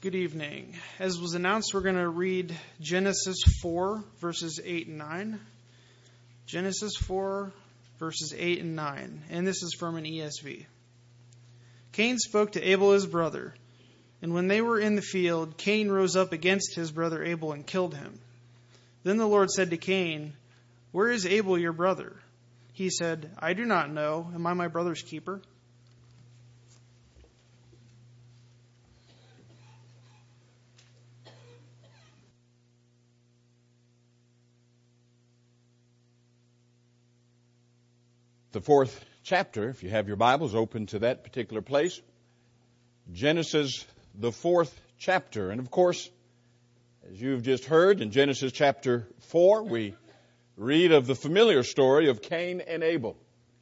Good evening. As was announced, we're going to read Genesis 4, verses 8 and 9. Genesis 4, verses 8 and 9. And this is from an ESV. Cain spoke to Abel his brother. And when they were in the field, Cain rose up against his brother Abel and killed him. Then the Lord said to Cain, "Where is Abel your brother?" He said, "I do not know. Am I my brother's keeper?" The fourth chapter, if you have your Bibles open to that particular place. Genesis, the fourth chapter. And of course, as you've just heard, in Genesis chapter 4, we read of the familiar story of Cain and Abel.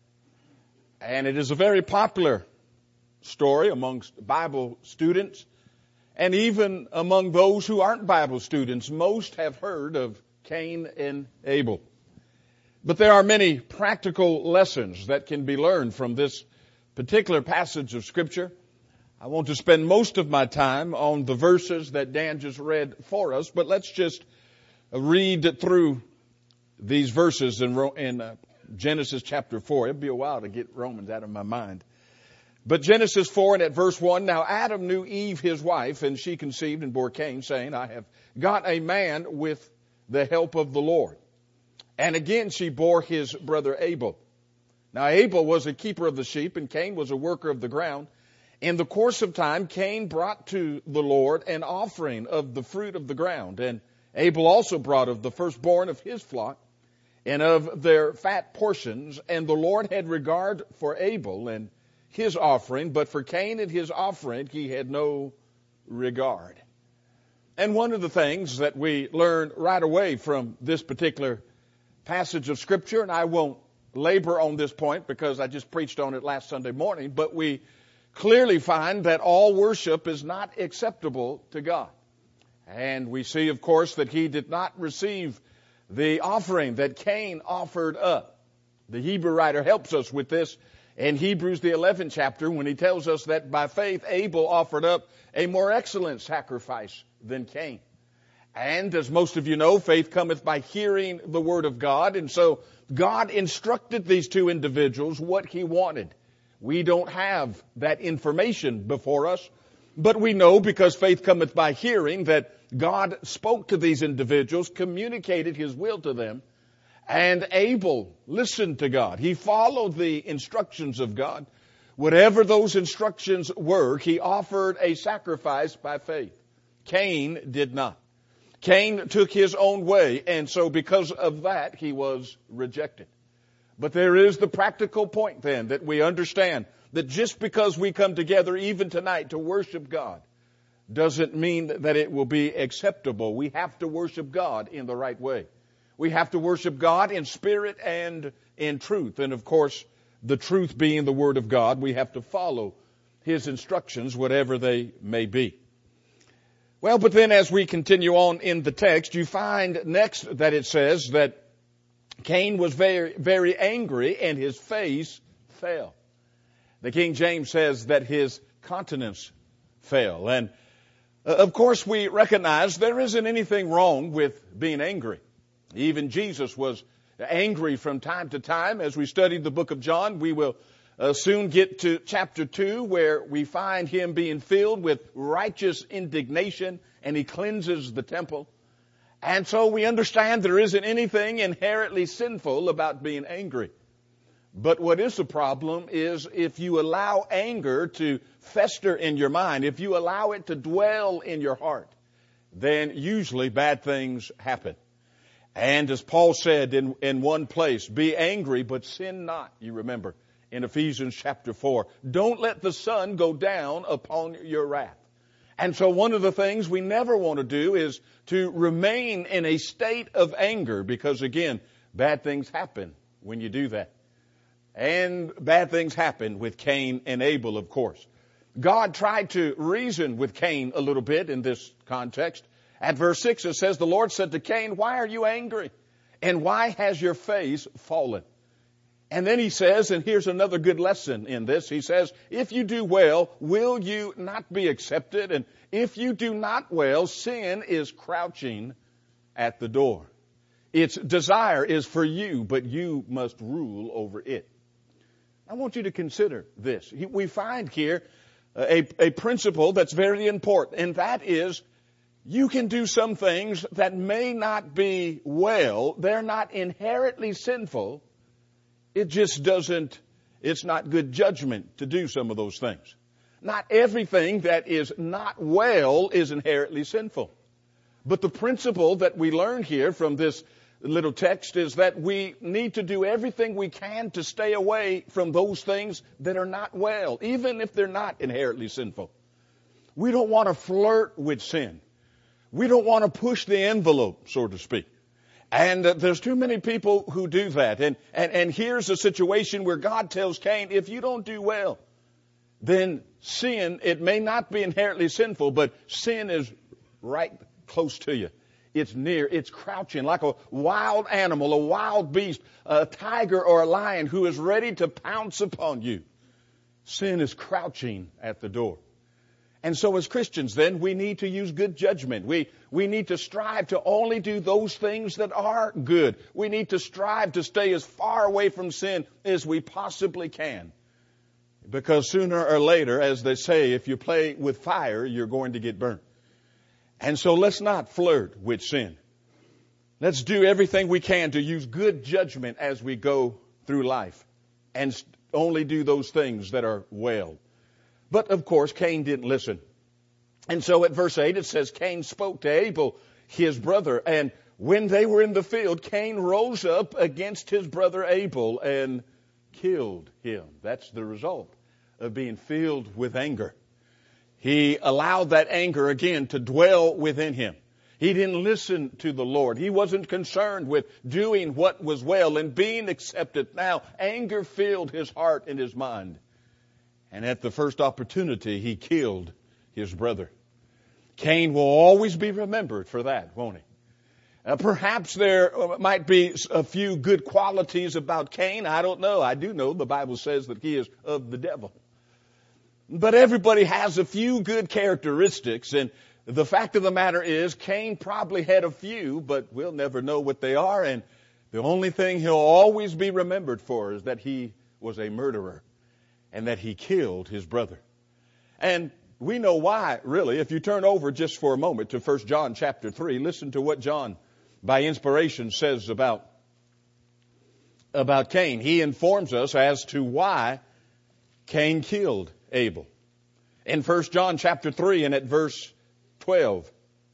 And it is a very popular story amongst Bible students, and even among those who aren't Bible students. Most have heard of Cain and Abel. But there are many practical lessons that can be learned from this particular passage of Scripture. I want to spend most of my time on the verses that Dan just read for us, but let's just read through these verses in Genesis chapter 4. It'll be a while to get Romans out of my mind. But Genesis 4 and at verse 1, "Now Adam knew Eve his wife, and she conceived and bore Cain, saying, I have got a man with the help of the Lord. And again she bore his brother Abel. Now Abel was a keeper of the sheep, and Cain was a worker of the ground. In the course of time, Cain brought to the Lord an offering of the fruit of the ground. And Abel also brought of the firstborn of his flock and of their fat portions. And the Lord had regard for Abel and his offering, but for Cain and his offering he had no regard." And one of the things that we learn right away from this particular passage of Scripture, and I won't labor on this point because I just preached on it last Sunday morning, but we clearly find that all worship is not acceptable to God. And we see, of course, that he did not receive the offering that Cain offered up. The Hebrew writer helps us with this in Hebrews the 11th chapter when he tells us that by faith Abel offered up a more excellent sacrifice than Cain. And as most of you know, faith cometh by hearing the word of God. And so God instructed these two individuals what he wanted. We don't have that information before us, but we know because faith cometh by hearing that God spoke to these individuals, communicated his will to them, and Abel listened to God. He followed the instructions of God. Whatever those instructions were, he offered a sacrifice by faith. Cain did not. Cain took his own way, and so because of that, he was rejected. But there is the practical point then that we understand that just because we come together even tonight to worship God doesn't mean that it will be acceptable. We have to worship God in the right way. We have to worship God in spirit and in truth. And of course, the truth being the Word of God, we have to follow his instructions, whatever they may be. Well, but then as we continue on in the text, you find next that it says that Cain was very, very angry and his face fell. The King James says that his countenance fell. And of course we recognize there isn't anything wrong with being angry. Even Jesus was angry from time to time. As we studied the book of John, we will soon get to chapter 2 where we find him being filled with righteous indignation and he cleanses the temple. And so we understand there isn't anything inherently sinful about being angry. But what is the problem is if you allow anger to fester in your mind, if you allow it to dwell in your heart, then usually bad things happen. And as Paul said in one place, be angry but sin not, you remember. In Ephesians chapter 4, don't let the sun go down upon your wrath. And so one of the things we never want to do is to remain in a state of anger because, again, bad things happen when you do that. And bad things happen with Cain and Abel, of course. God tried to reason with Cain a little bit in this context. At verse 6 it says, "The Lord said to Cain, why are you angry? And why has your face fallen?" And then he says, and here's another good lesson in this, he says, if you do well, will you not be accepted? And if you do not well, sin is crouching at the door. Its desire is for you, but you must rule over it. I want you to consider this. We find here a principle that's very important, and that is you can do some things that may not be well. They're not inherently sinful. It just doesn't, it's not good judgment to do some of those things. Not everything that is not well is inherently sinful. But the principle that we learn here from this little text is that we need to do everything we can to stay away from those things that are not well, even if they're not inherently sinful. We don't want to flirt with sin. We don't want to push the envelope, so to speak. And there's too many people who do that. And here's a situation where God tells Cain, if you don't do well, then sin, it may not be inherently sinful, but sin is right close to you. It's near, it's crouching like a wild animal, a wild beast, a tiger or a lion who is ready to pounce upon you. Sin is crouching at the door. And so as Christians then, we need to use good judgment. We need to strive to only do those things that are good. We need to strive to stay as far away from sin as we possibly can. Because sooner or later, as they say, if you play with fire, you're going to get burnt. And so let's not flirt with sin. Let's do everything we can to use good judgment as we go through life and only do those things that are well. But, of course, Cain didn't listen. And so at verse 8 it says, Cain spoke to Abel, his brother. And when they were in the field, Cain rose up against his brother Abel and killed him. That's the result of being filled with anger. He allowed that anger again to dwell within him. He didn't listen to the Lord. He wasn't concerned with doing what was well and being accepted. Now, anger filled his heart and his mind. And at the first opportunity, he killed his brother. Cain will always be remembered for that, won't he? Perhaps there might be a few good qualities about Cain. I don't know. I do know the Bible says that he is of the devil. But everybody has a few good characteristics. And the fact of the matter is, Cain probably had a few, but we'll never know what they are. And the only thing he'll always be remembered for is that he was a murderer and that he killed his brother. And we know why, really. If you turn over just for a moment to 1 John chapter 3, listen to what John, by inspiration, says about Cain. He informs us as to why Cain killed Abel. In 1 John chapter 3 and at verse 12,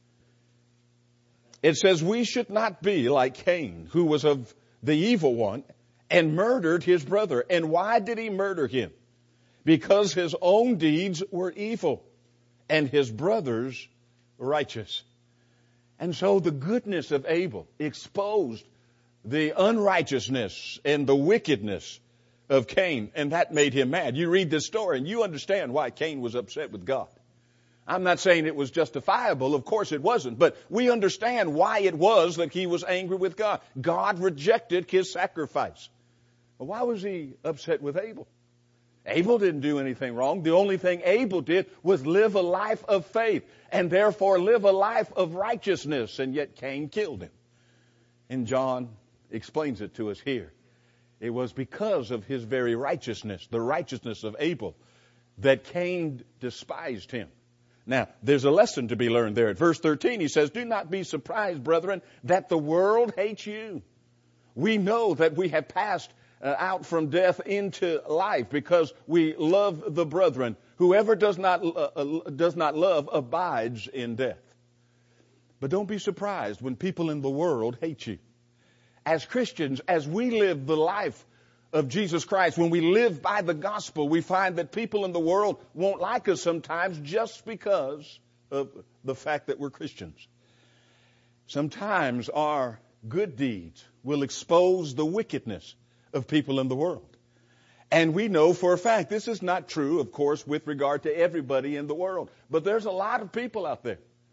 it says, we should not be like Cain, who was of the evil one and murdered his brother. And why did he murder him? Because his own deeds were evil and his brother's righteous. And so the goodness of Abel exposed the unrighteousness and the wickedness of Cain, and that made him mad. You read this story and you understand why Cain was upset with God. I'm not saying it was justifiable. Of course it wasn't. But we understand why it was that he was angry with God. God rejected his sacrifice. Well, why was he upset with Abel? Abel didn't do anything wrong. The only thing Abel did was live a life of faith and therefore live a life of righteousness. And yet Cain killed him. And John explains it to us here. It was because of his very righteousness, the righteousness of Abel, that Cain despised him. Now, there's a lesson to be learned there. At verse 13, he says, do not be surprised, brethren, that the world hates you. We know that we have passed out from death into life because we love the brethren. Whoever does not love abides in death. But don't be surprised when people in the world hate you. As Christians, as we live the life of Jesus Christ, when we live by the gospel, we find that people in the world won't like us sometimes just because of the fact that we're Christians. Sometimes our good deeds will expose the wickedness of people in the world. And we know for a fact this is not true, of course, with regard to everybody in the world. But there's a lot of people out there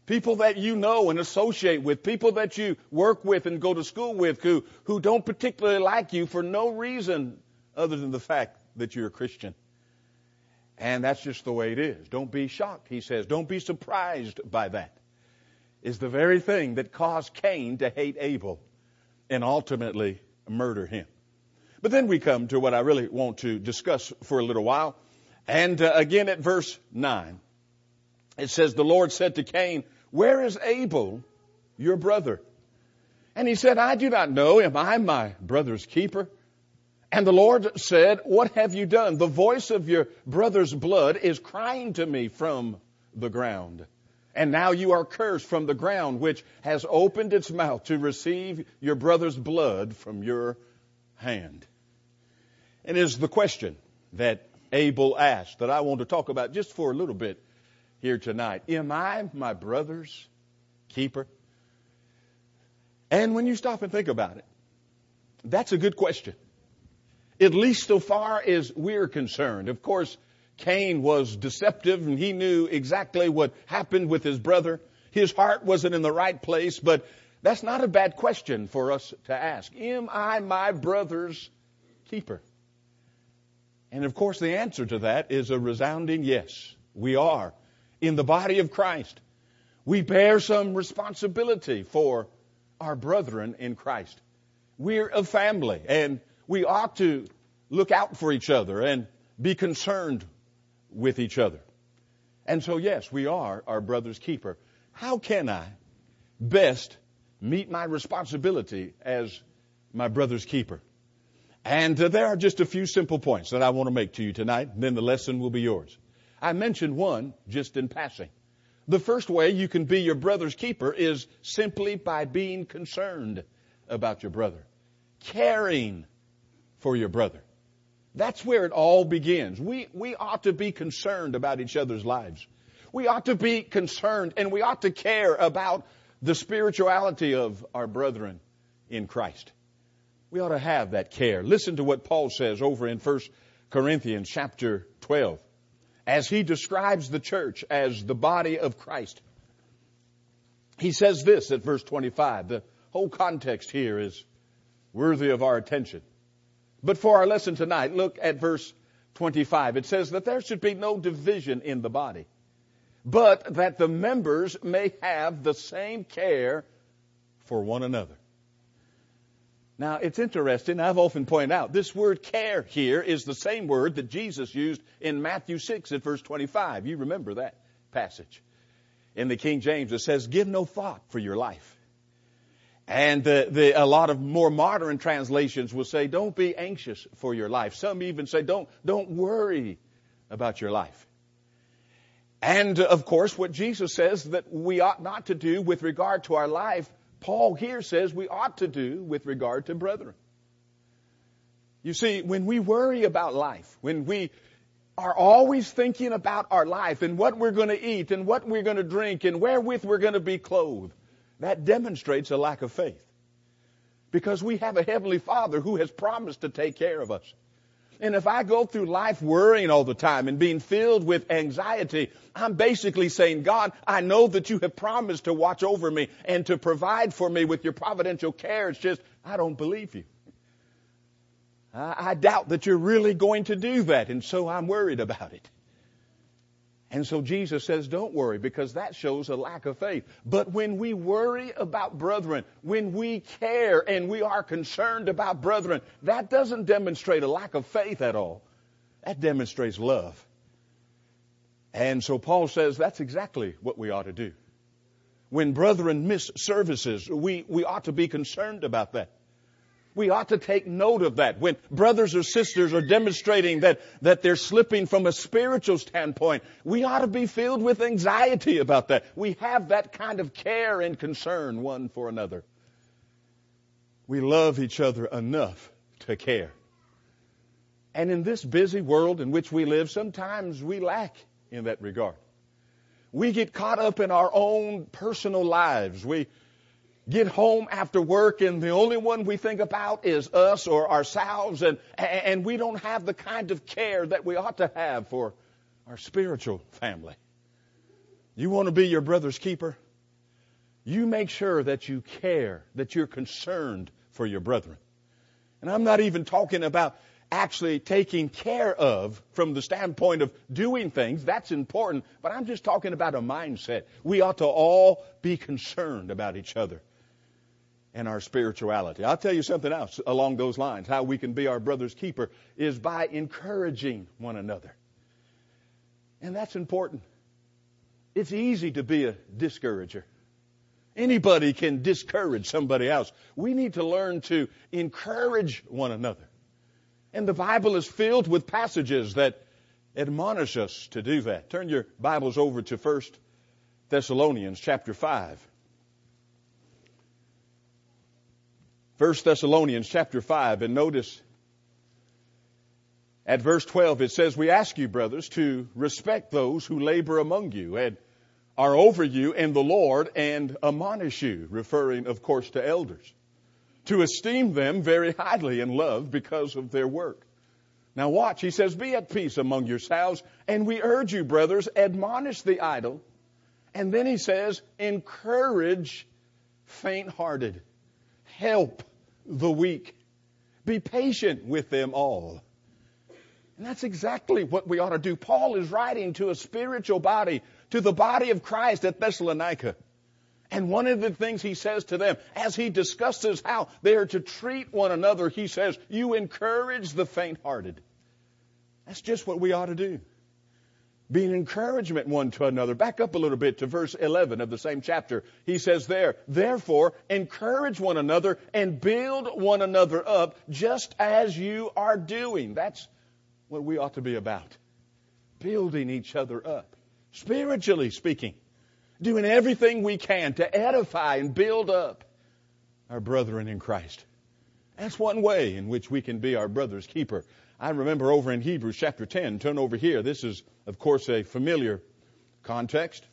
People that you know and associate with, people that you work with and go to school with who don't particularly like you for no reason other than the fact that you're a Christian. And that's just the way it is. Don't be shocked, he says. Don't be surprised by that. It's the very thing that caused Cain to hate Abel and ultimately murder him. But then we come to what I really want to discuss for a little while. And again at verse 9, it says, the Lord said to Cain, where is Abel, your brother? And he said, I do not know. Am I my brother's keeper? And the Lord said, what have you done? The voice of your brother's blood is crying to me from the ground. And now you are cursed from the ground, which has opened its mouth to receive your brother's blood from your hand. And it is the question that Abel asked that I want to talk about just for a little bit here tonight. Am I my brother's keeper? And when you stop and think about it, that's a good question. At least so far as we're concerned. Of course, Cain was deceptive and he knew exactly what happened with his brother. His heart wasn't in the right place, but that's not a bad question for us to ask. Am I my brother's keeper? And of course, the answer to that is a resounding yes. We are. In the body of Christ, we bear some responsibility for our brethren in Christ. We're a family, and we ought to look out for each other and be concerned with each other. And so, yes, we are our brother's keeper. How can I best meet my responsibility as my brother's keeper? And there are just a few simple points that I want to make to you tonight, and then the lesson will be yours. I mentioned one just in passing. The first way you can be your brother's keeper is simply by being concerned about your brother. Caring for your brother. That's where it all begins. We ought to be concerned about each other's lives. We ought to be concerned and we ought to care about the spirituality of our brethren in Christ. We ought to have that care. Listen to what Paul says over in 1 Corinthians chapter 12. As he describes the church as the body of Christ. He says this at verse 25. The whole context here is worthy of our attention. But for our lesson tonight, look at verse 25. It says that there should be no division in the body, but that the members may have the same care for one another. Now, it's interesting. I've often pointed out this word care here is the same word that Jesus used in Matthew 6 at verse 25. You remember that passage. In the King James, it says, give no thought for your life. And a lot of more modern translations will say, don't be anxious for your life. Some even say, don't worry about your life. And, of course, what Jesus says that we ought not to do with regard to our life, Paul here says we ought to do with regard to brethren. You see, when we worry about life, when we are always thinking about our life and what we're going to eat and what we're going to drink and wherewith we're going to be clothed, that demonstrates a lack of faith. Because we have a Heavenly Father who has promised to take care of us. And if I go through life worrying all the time and being filled with anxiety, I'm basically saying, God, I know that you have promised to watch over me and to provide for me with your providential care. It's just, I don't believe you. I doubt that you're really going to do that, and so I'm worried about it. And so Jesus says, don't worry, because that shows a lack of faith. But when we worry about brethren, when we care and we are concerned about brethren, that doesn't demonstrate a lack of faith at all. That demonstrates love. And so Paul says that's exactly what we ought to do. When brethren miss services, we ought to be concerned about that. We ought to take note of that. When brothers or sisters are demonstrating that they're slipping from a spiritual standpoint, we ought to be filled with anxiety about that. We have that kind of care and concern one for another. We love each other enough to care. And in this busy world in which we live, sometimes we lack in that regard. We get caught up in our own personal lives. We get home after work and the only one we think about is us or ourselves, and we don't have the kind of care that we ought to have for our spiritual family. You want to be your brother's keeper? you make sure that you care, that you're concerned for your brethren. And I'm not even talking about actually taking care of from the standpoint of doing things. That's important. But I'm just talking about a mindset. We ought to all be concerned about each other and our spirituality. I'll tell you something else along those lines. How we can be our brother's keeper is by encouraging one another. And that's important. It's easy to be a discourager. Anybody can discourage somebody else. We need to learn to encourage one another. And the Bible is filled with passages that admonish us to do that. Turn your Bibles over to 1 Thessalonians chapter 5. 1 Thessalonians chapter 5, and notice at verse 12 it says, "We ask you, brothers, to respect those who labor among you and are over you in the Lord and admonish you," referring, of course, to elders, "to esteem them very highly in love because of their work." Now watch, he says, "Be at peace among yourselves, and we urge you, brothers, admonish the idle." And then he says, "Encourage faint-hearted, help the weak, be patient with them all." And that's exactly what we ought to do. Paul is writing to a spiritual body, to the body of Christ at Thessalonica. And one of the things he says to them, as he discusses how they are to treat one another, he says, "You encourage the faint-hearted." That's just what we ought to do. Be an encouragement one to another. Back up a little bit to verse 11 of the same chapter. He says there, "Therefore, encourage one another and build one another up just as you are doing." That's what we ought to be about. Building each other up. Spiritually speaking. Doing everything we can to edify and build up our brethren in Christ. That's one way in which we can be our brother's keeper. I remember over in Hebrews chapter 10, turn over here. This is, of course, a familiar context.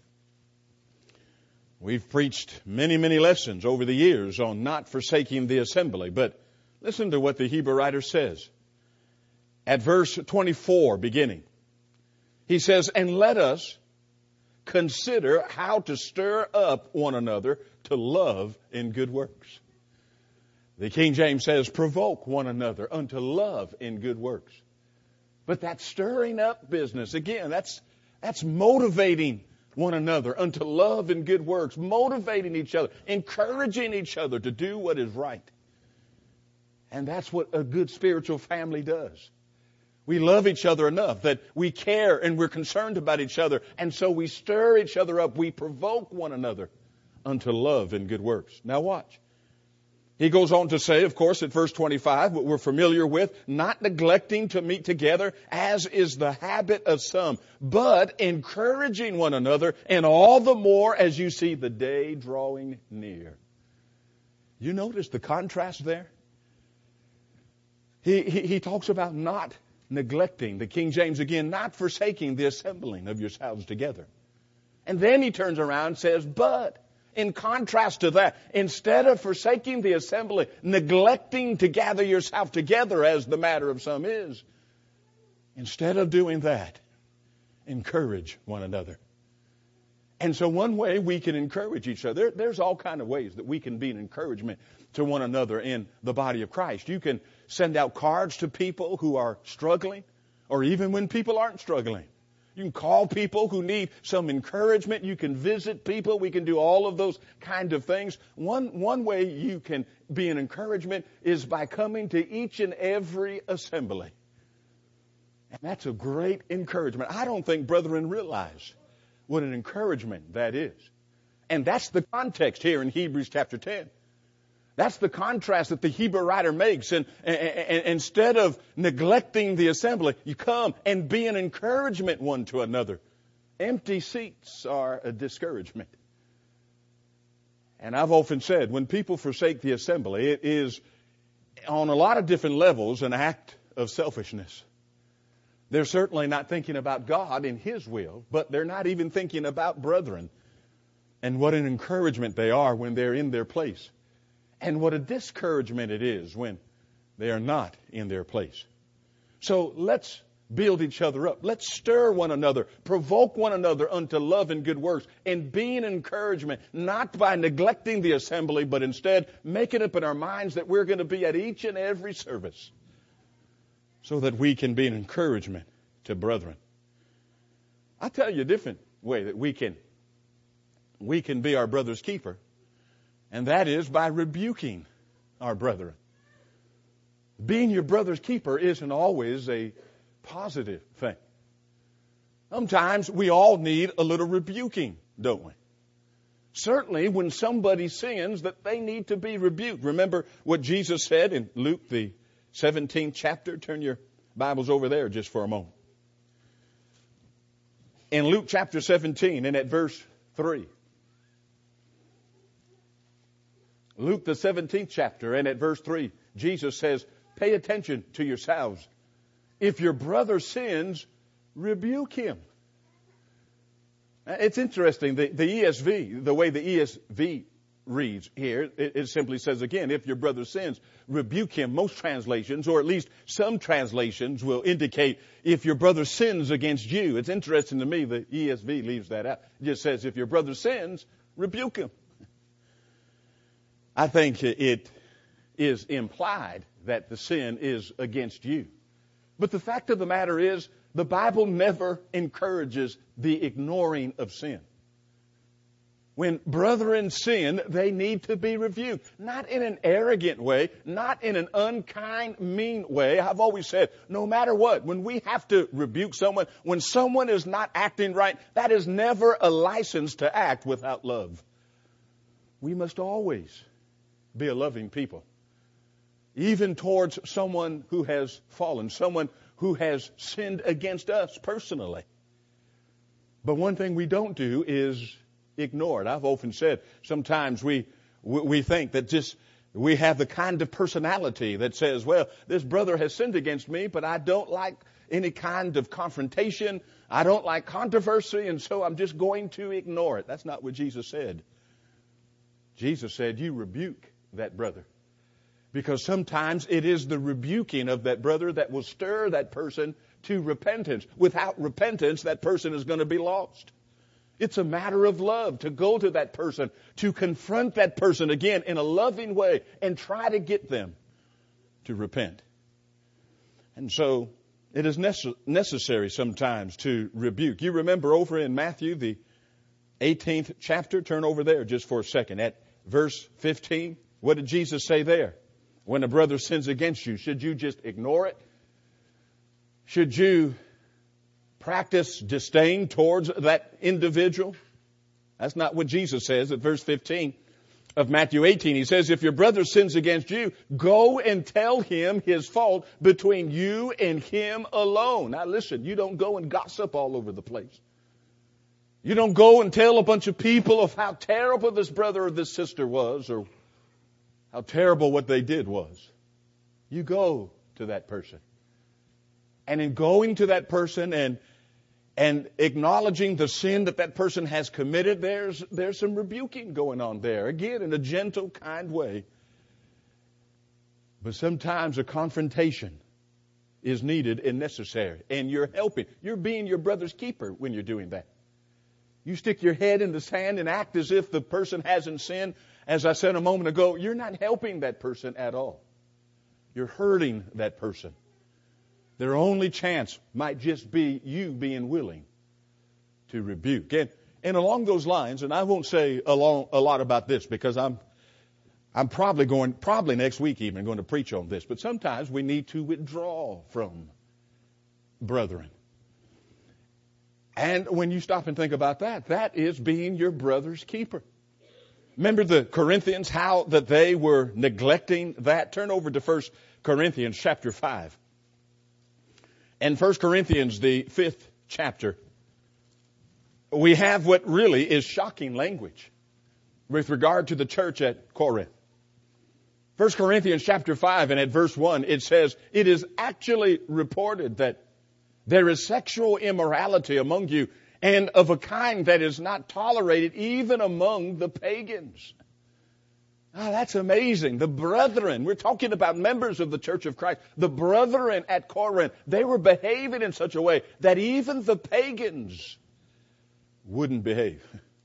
We've preached many, many lessons over the years on not forsaking the assembly. But listen to what the Hebrew writer says. At verse 24 beginning, he says, "And let us consider how to stir up one another to love and good works." The King James says, "Provoke one another unto love and good works." But that stirring up business, again, that's motivating one another unto love and good works, motivating each other, encouraging each other to do what is right. And that's what a good spiritual family does. We love each other enough that we care and we're concerned about each other. And so we stir each other up. We provoke one another unto love and good works. Now watch. He goes on to say, of course, at verse 25, what we're familiar with, "Not neglecting to meet together, as is the habit of some, but encouraging one another, and all the more as you see the day drawing near." You notice the contrast there? He talks about not neglecting. The King James again, "not forsaking the assembling of yourselves together." And then he turns around and says, "But," in contrast to that, instead of forsaking the assembly, neglecting to gather yourself together as the matter of some is, instead of doing that, encourage one another. And so one way we can encourage each other, there's all kinds of ways that we can be an encouragement to one another in the body of Christ. You can send out cards to people who are struggling, or even when people aren't struggling. You can call people who need some encouragement. You can visit people. We can do all of those kind of things. One way you can be an encouragement is by coming to each and every assembly. And that's a great encouragement. I don't think brethren realize what an encouragement that is. And that's the context here in Hebrews chapter 10. That's the contrast that the Hebrew writer makes. And instead of neglecting the assembly, you come and be an encouragement one to another. Empty seats are a discouragement. And I've often said, when people forsake the assembly, it is on a lot of different levels an act of selfishness. They're certainly not thinking about God and His will, but they're not even thinking about brethren and what an encouragement they are when they're in their place. And what a discouragement it is when they are not in their place. So let's build each other up. Let's stir one another, provoke one another unto love and good works, and be an encouragement, not by neglecting the assembly, but instead making up in our minds that we're going to be at each and every service so that we can be an encouragement to brethren. I'll tell you a different way that we can be our brother's keeper, and that is by rebuking our brethren. Being your brother's keeper isn't always a positive thing. Sometimes we all need a little rebuking, don't we? Certainly when somebody sins, that they need to be rebuked. Remember what Jesus said in Luke, the 17th chapter? Turn your Bibles over there just for a moment. In Luke chapter 17 and at verse 3. Luke the 17th chapter and at verse 3, Jesus says, pay attention to yourselves. If your brother sins, rebuke him. It's interesting, the ESV, the way the ESV reads here, it simply says again, if your brother sins, rebuke him. Most translations, or at least some translations, will indicate if your brother sins against you. It's interesting to me the ESV leaves that out. It just says if your brother sins, rebuke him. I think it is implied that the sin is against you. But the fact of the matter is, the Bible never encourages the ignoring of sin. When brethren sin, they need to be rebuked. Not in an arrogant way, not in an unkind, mean way. I've always said, no matter what, when we have to rebuke someone, when someone is not acting right, that is never a license to act without love. We must always be a loving people. Even towards someone who has fallen, someone who has sinned against us personally. But one thing we don't do is ignore it. I've often said sometimes we think that just we have the kind of personality that says, well, this brother has sinned against me, but I don't like any kind of confrontation. I don't like controversy, and so I'm just going to ignore it. That's not what Jesus said. Jesus said, you rebuke that brother. Because sometimes it is the rebuking of that brother that will stir that person to repentance. Without repentance, that person is going to be lost. It's a matter of love to go to that person, to confront that person again in a loving way and try to get them to repent. And so it is necessary sometimes to rebuke. You remember over in Matthew, the 18th chapter, turn over there just for a second. At verse 15, what did Jesus say there? When a brother sins against you, should you just ignore it? Should you practice disdain towards that individual? That's not what Jesus says at verse 15 of Matthew 18. He says, if your brother sins against you, go and tell him his fault between you and him alone. Now listen, you don't go and gossip all over the place. You don't go and tell a bunch of people of how terrible this brother or this sister was, or how terrible what they did was. You go to that person. And in going to that person and acknowledging the sin that person has committed, there's some rebuking going on there. Again, in a gentle, kind way. But sometimes a confrontation is needed and necessary. And you're helping. You're being your brother's keeper when you're doing that. You stick your head in the sand and act as if the person hasn't sinned. As I said a moment ago, you're not helping that person at all. You're hurting that person. Their only chance might just be you being willing to rebuke. And along those lines, and I won't say a lot about this because I'm probably next week even going to preach on this, but sometimes we need to withdraw from brethren. And when you stop and think about that, that is being your brother's keeper. Remember the Corinthians, how that they were neglecting that? Turn over to 1 Corinthians chapter 5. And 1 Corinthians, the 5th chapter, we have what really is shocking language with regard to the church at Corinth. 1 Corinthians chapter 5 and at verse 1, it says, it is actually reported that there is sexual immorality among you, and of a kind that is not tolerated even among the pagans. Oh, that's amazing. The brethren, we're talking about members of the Church of Christ. The brethren at Corinth, they were behaving in such a way that even the pagans wouldn't behave.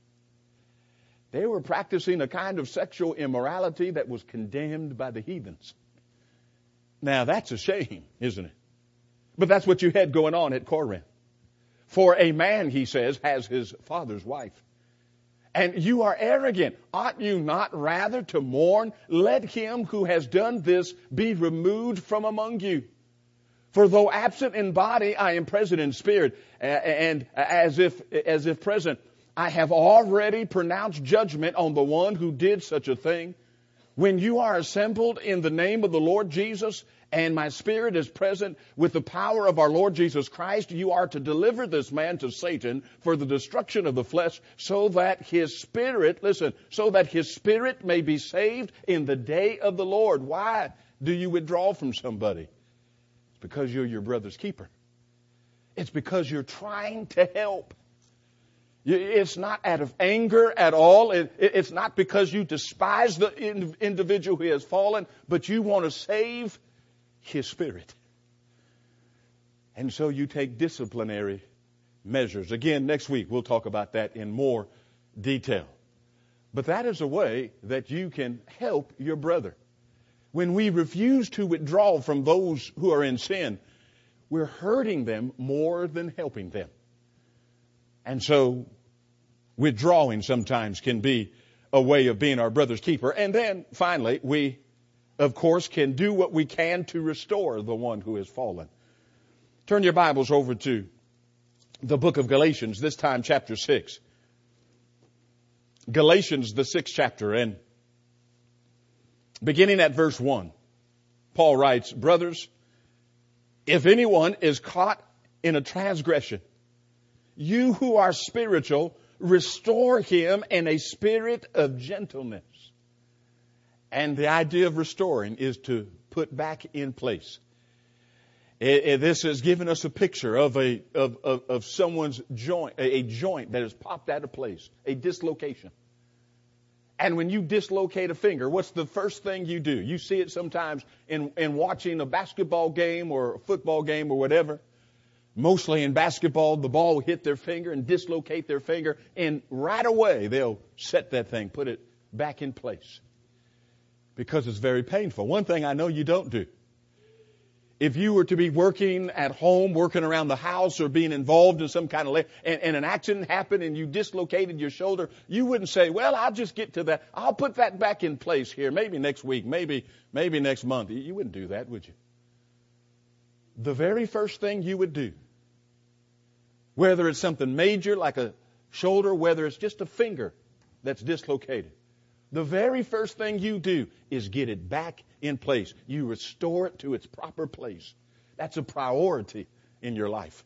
They were practicing a kind of sexual immorality that was condemned by the heathens. Now, that's a shame, isn't it? But that's what you had going on at Corinth. For a man, he says, has his father's wife. And you are arrogant. Ought you not rather to mourn? Let him who has done this be removed from among you. For though absent in body, I am present in spirit, and as if present, I have already pronounced judgment on the one who did such a thing. When you are assembled in the name of the Lord Jesus, and my spirit is present with the power of our Lord Jesus Christ, you are to deliver this man to Satan for the destruction of the flesh, so that his spirit, listen, so that his spirit may be saved in the day of the Lord. Why do you withdraw from somebody? It's because you're your brother's keeper. It's because you're trying to help. It's not out of anger at all. It's not because you despise the individual who has fallen, but you want to save his spirit. And so you take disciplinary measures. Again, next week we'll talk about that in more detail. But that is a way that you can help your brother. When we refuse to withdraw from those who are in sin, we're hurting them more than helping them. And so withdrawing sometimes can be a way of being our brother's keeper. And then finally, we of course, can do what we can to restore the one who has fallen. Turn your Bibles over to the book of Galatians, this time chapter 6. Galatians, the 6th chapter, and beginning at verse 1, Paul writes, brothers, if anyone is caught in a transgression, you who are spiritual, restore him in a spirit of gentleness. And the idea of restoring is to put back in place. This has given us a picture of someone's joint, a joint that has popped out of place, a dislocation. And when you dislocate a finger, what's the first thing you do? You see it sometimes in watching a basketball game or a football game or whatever. Mostly in basketball, the ball will hit their finger and dislocate their finger, and right away they'll set that thing, put it back in place. Because it's very painful. One thing I know you don't do. If you were to be working at home, working around the house, or being involved in some kind of, and an accident happened and you dislocated your shoulder, you wouldn't say, well, I'll just get to that. I'll put that back in place here. Maybe next week, maybe next month. You wouldn't do that, would you? The very first thing you would do, whether it's something major like a shoulder, whether it's just a finger that's dislocated, the very first thing you do is get it back in place. You restore it to its proper place. That's a priority in your life.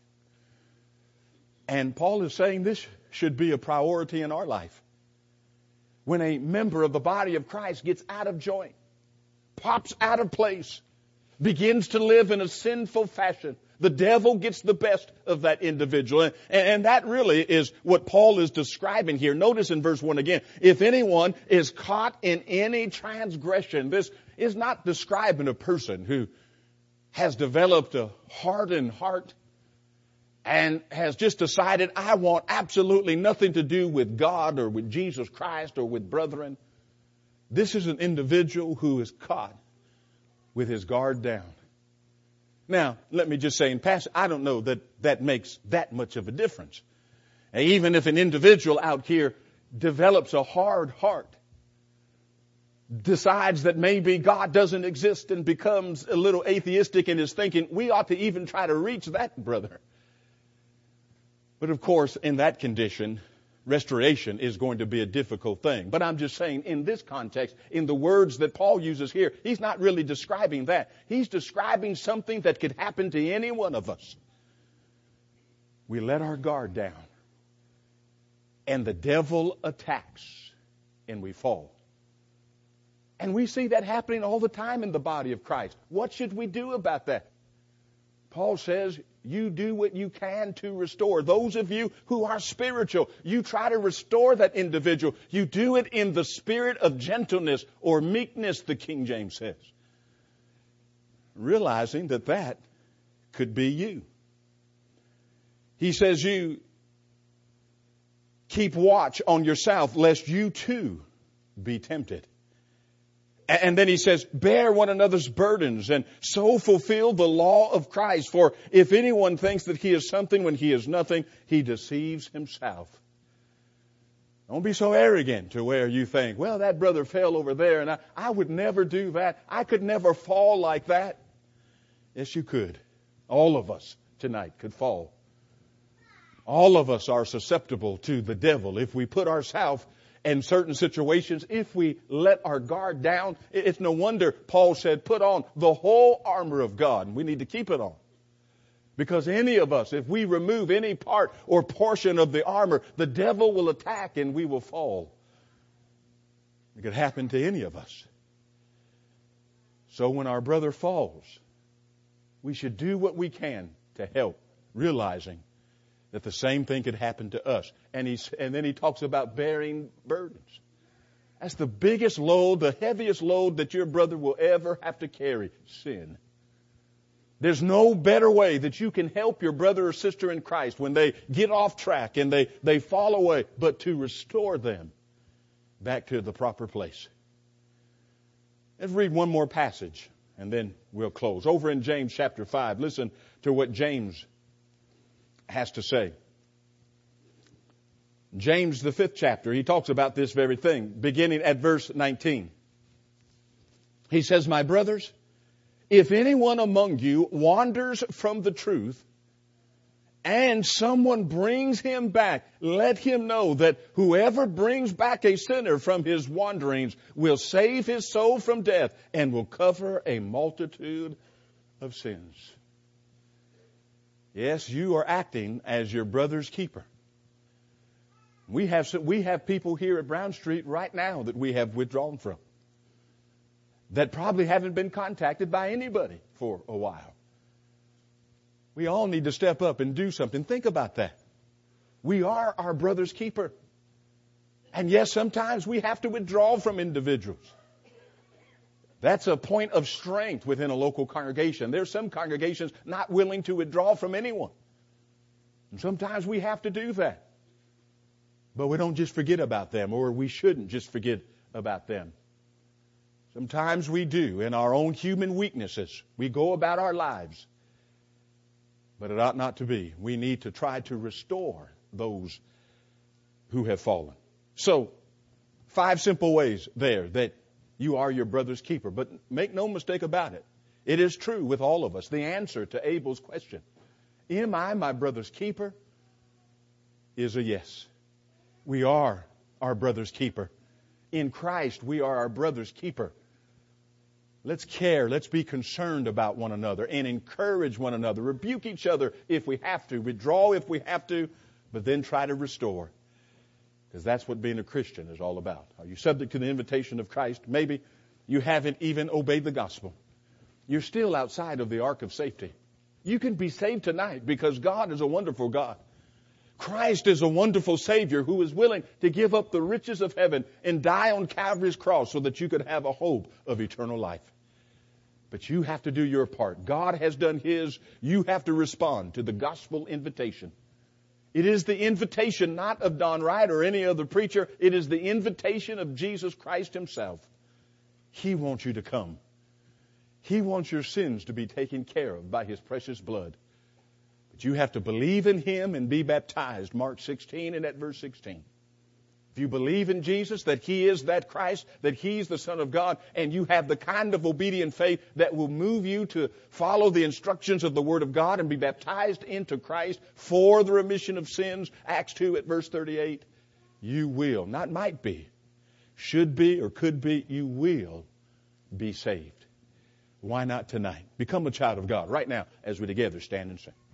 And Paul is saying this should be a priority in our life. When a member of the body of Christ gets out of joint, pops out of place, begins to live in a sinful fashion, the devil gets the best of that individual. And that really is what Paul is describing here. Notice in verse 1 again, if anyone is caught in any transgression, this is not describing a person who has developed a hardened heart and has just decided, I want absolutely nothing to do with God or with Jesus Christ or with brethren. This is an individual who is caught with his guard down. Now, let me just say in passing, I don't know that makes that much of a difference. Even if an individual out here develops a hard heart, decides that maybe God doesn't exist and becomes a little atheistic in his thinking, we ought to even try to reach that brother. But of course, in that condition, restoration is going to be a difficult thing. But I'm just saying, in this context, in the words that Paul uses here, he's not really describing that. He's describing something that could happen to any one of us. We let our guard down, and the devil attacks, and we fall. And we see that happening all the time in the body of Christ. What should we do about that? Paul says, you do what you can to restore. Those of you who are spiritual, you try to restore that individual. You do it in the spirit of gentleness or meekness, the King James says. Realizing that that could be you. He says you keep watch on yourself lest you too be tempted. And then he says, bear one another's burdens and so fulfill the law of Christ. For if anyone thinks that he is something when he is nothing, he deceives himself. Don't be so arrogant to where you think, well, that brother fell over there and I would never do that. I could never fall like that. Yes, you could. All of us tonight could fall. All of us are susceptible to the devil if we put ourselves in certain situations, if we let our guard down. It's no wonder Paul said, put on the whole armor of God. And we need to keep it on. Because any of us, if we remove any part or portion of the armor, the devil will attack and we will fall. It could happen to any of us. So when our brother falls, we should do what we can to help, realizing that the same thing could happen to us. And then he talks about bearing burdens. That's the biggest load, the heaviest load that your brother will ever have to carry, sin. There's no better way that you can help your brother or sister in Christ when they get off track and they fall away, but to restore them back to the proper place. Let's read one more passage and then we'll close. Over in James chapter 5, listen to what James has to say. James, the 5th chapter, he talks about this very thing, beginning at verse 19. He says, my brothers, if anyone among you wanders from the truth and someone brings him back, let him know that whoever brings back a sinner from his wanderings will save his soul from death and will cover a multitude of sins. Yes, you are acting as your brother's keeper. We have people here at Brown Street right now that we have withdrawn from, that probably haven't been contacted by anybody for a while. We all need to step up and do something. Think about that. We are our brother's keeper. And yes, sometimes we have to withdraw from individuals. That's a point of strength within a local congregation. There's some congregations not willing to withdraw from anyone. And sometimes we have to do that. But we don't just forget about them, or we shouldn't just forget about them. Sometimes we do in our own human weaknesses. We go about our lives. But it ought not to be. We need to try to restore those who have fallen. So, 5 simple ways there that you are your brother's keeper. But make no mistake about it. It is true with all of us. The answer to Abel's question, am I my brother's keeper, is a yes. We are our brother's keeper. In Christ, we are our brother's keeper. Let's care. Let's be concerned about one another and encourage one another. Rebuke each other if we have to. Withdraw if we have to. But then try to restore. Because that's what being a Christian is all about. Are you subject to the invitation of Christ? Maybe you haven't even obeyed the gospel. You're still outside of the ark of safety. You can be saved tonight because God is a wonderful God. Christ is a wonderful Savior who is willing to give up the riches of heaven and die on Calvary's cross so that you could have a hope of eternal life. But you have to do your part. God has done His. You have to respond to the gospel invitation. It is the invitation not of Don Wright or any other preacher. It is the invitation of Jesus Christ Himself. He wants you to come. He wants your sins to be taken care of by His precious blood. But you have to believe in Him and be baptized. Mark 16 and at verse 16. If you believe in Jesus, that He is that Christ, that He's the Son of God, and you have the kind of obedient faith that will move you to follow the instructions of the Word of God and be baptized into Christ for the remission of sins, Acts 2 at verse 38, you will, not might be, should be or could be, you will be saved. Why not tonight? Become a child of God right now as we together stand and sing.